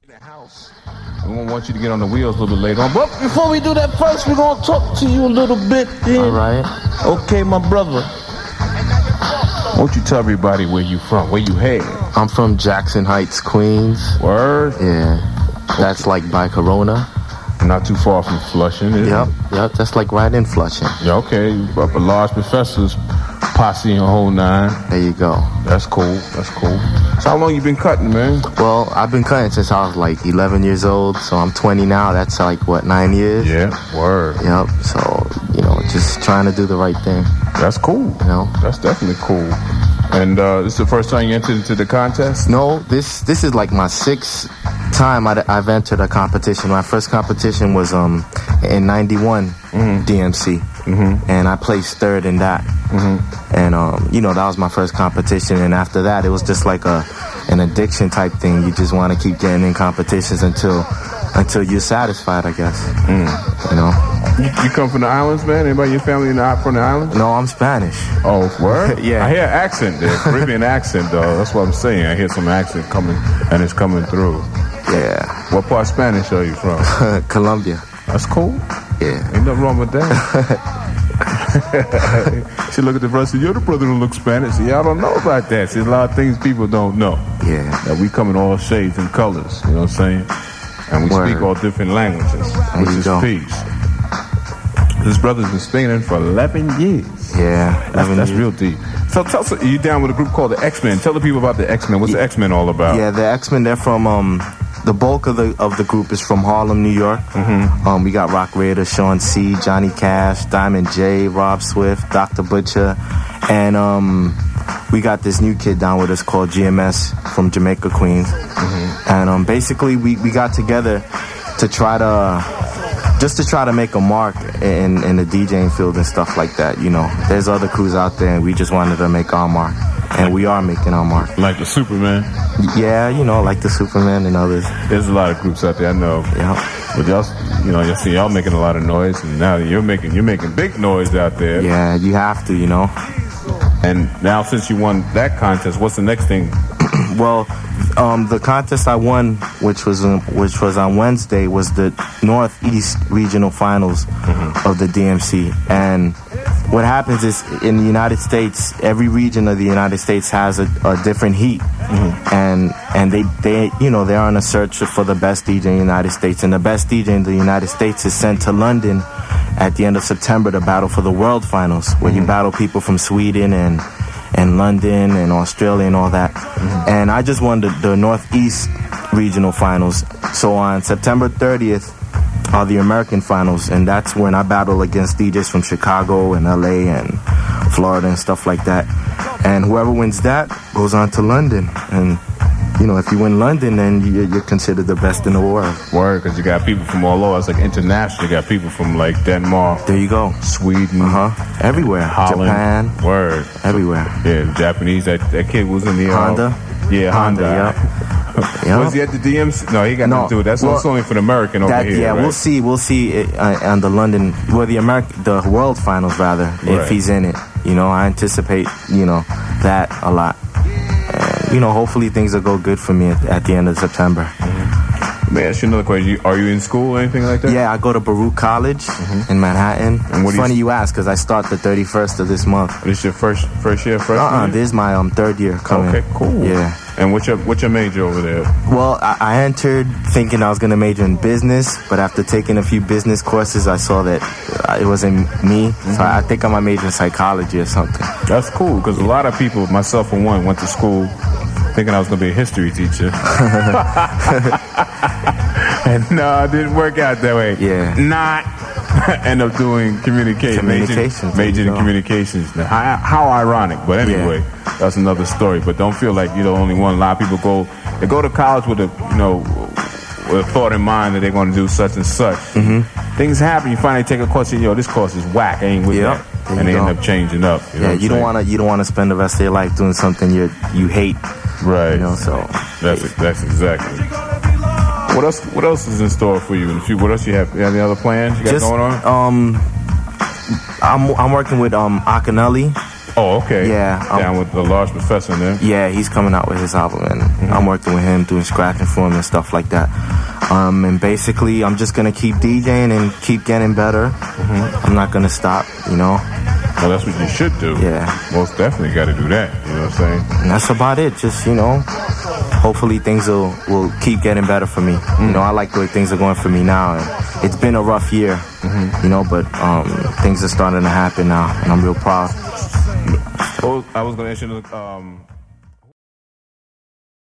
The house. We won't want you to get on the wheels a little bit later on. But before we do that, first we're going to talk to you a little bit. All right. Okay, my brother. Won't you tell everybody where you from, where you head? I'm from Jackson Heights, Queens. Word? Yeah. That's like by Corona. Not too far from Flushing, is Yep, it? yep. That's like right in Flushing. Yeah, okay. Up a large professor's posse and whole nine. There you go. That's cool. That's cool. So how long you been cutting, man? Well, I've been cutting since I was like 11 years old, so I'm 20 now. That's like, what, 9 years? Yeah, word. Yep, so, just trying to do the right thing. That's cool. That's definitely cool. And this is the first time you entered into the contest? No, this is like my sixth time I've entered a competition. My first competition was in 91 DMC, and I placed third in that. And that was my first competition. And after that, it was just like an addiction type thing. You just want to keep getting in competitions until you're satisfied, I guess. You come from the islands, man? Anybody in your family from the islands? No, I'm Spanish. Oh, word? Yeah. I hear accent there, Caribbean accent, though. That's what I'm saying. I hear some accent coming, and it's coming through. Yeah. What part of Spanish are you from? Colombia. That's cool. Yeah. Ain't nothing wrong with that. She look at the brother and say, you're the brother who looks Spanish. See, y'all don't know about that. See, a lot of things people don't know. Yeah. That we come in all shades and colors, you know what I'm saying? And we speak all different languages, which is peace. This brother's been speaking for 11 years. Yeah, that's real deep. So tell us, you down with a group called the X-Men. Tell the people about the X-Men. What's the X-Men all about? Yeah, the X-Men, they're from, the bulk of the group is from Harlem, New York. We got Rock Raider, Sean C, Johnny Cash, Diamond J, Rob Swift, Dr. Butcher, and we got this new kid down with us called GMS from Jamaica, Queens. And basically we got together to try to make a mark in the DJing field and stuff like that. There's other crews out there, and we just wanted to make our mark, and we are making our mark. Like the Superman? Yeah, like the Superman and others. There's a lot of groups out there, I know. Yeah. But y'all see y'all making a lot of noise, and now you're making big noise out there. Yeah, you have to, And now since you won that contest, what's the next thing? Well, the contest I won, which was on Wednesday, was the Northeast Regional Finals of the DMC. And what happens is, in the United States, every region of the United States has a different heat, and they're on a search for the best DJ in the United States. And the best DJ in the United States is sent to London at the end of September to battle for the World Finals, where you battle people from Sweden and London and Australia and all that. And I just won the Northeast Regional Finals. So on September 30th are the American Finals, and that's when I battle against DJs from Chicago and LA and Florida and stuff like that. And whoever wins that goes on to London. And if you win London, then you're considered the best in the world. Word, because you got people from all over. It's like international. You got people from like Denmark. There you go. Sweden. Everywhere. Holland. Japan. Word. Everywhere. Yeah, the Japanese. That kid was in the Honda. Yeah, Honda. Yep. Was he at the DMC? No, he got nothing to do with that. That's only for the American over here. Yeah, right? we'll see it on the London, the World Finals rather, if he's in it. I anticipate that a lot. Hopefully things will go good for me at the end of September. Let me ask you another question. Are you in school or anything like that? Yeah, I go to Baruch College in Manhattan. And it's funny you ask, because I start the 31st of this month. This your first year, freshman year? This is my third year coming. Okay, cool. Yeah. And what's your major over there? Well, I entered thinking I was going to major in business, but after taking a few business courses, I saw that it wasn't me. So I think I might major in psychology or something. That's cool, because a lot of people, myself for one, went to school thinking I was going to be a history teacher. And no, it didn't work out that way. Yeah. End up doing communications. Majored in communications. How ironic, but anyway, that's another story. But don't feel like you're the only one. A lot of people go to college with a thought in mind that they're going to do such and such. Things happen. You finally take a course and this course is whack. I ain't with that. And they end up changing up. You don't want to spend the rest of your life doing something you hate. Right. So that's exactly. What else is in store for you in the future? What else you have? Any other plans you got going on? I'm working with Akinelli Oh, okay. Yeah. Down with the Large Professor in there. Yeah, he's coming out with his album, and I'm working with him, doing scratching for him and stuff like that. And basically, I'm just going to keep DJing and keep getting better. I'm not going to stop, you know. Well, that's what you should do. Yeah. Most definitely got to do that, you know what I'm saying? And that's about it. Just, you know, hopefully things will keep getting better for me. You know, I like the way things are going for me now. And it's been a rough year, you know, but things are starting to happen now, and I'm real proud. Oh, I was going to ask you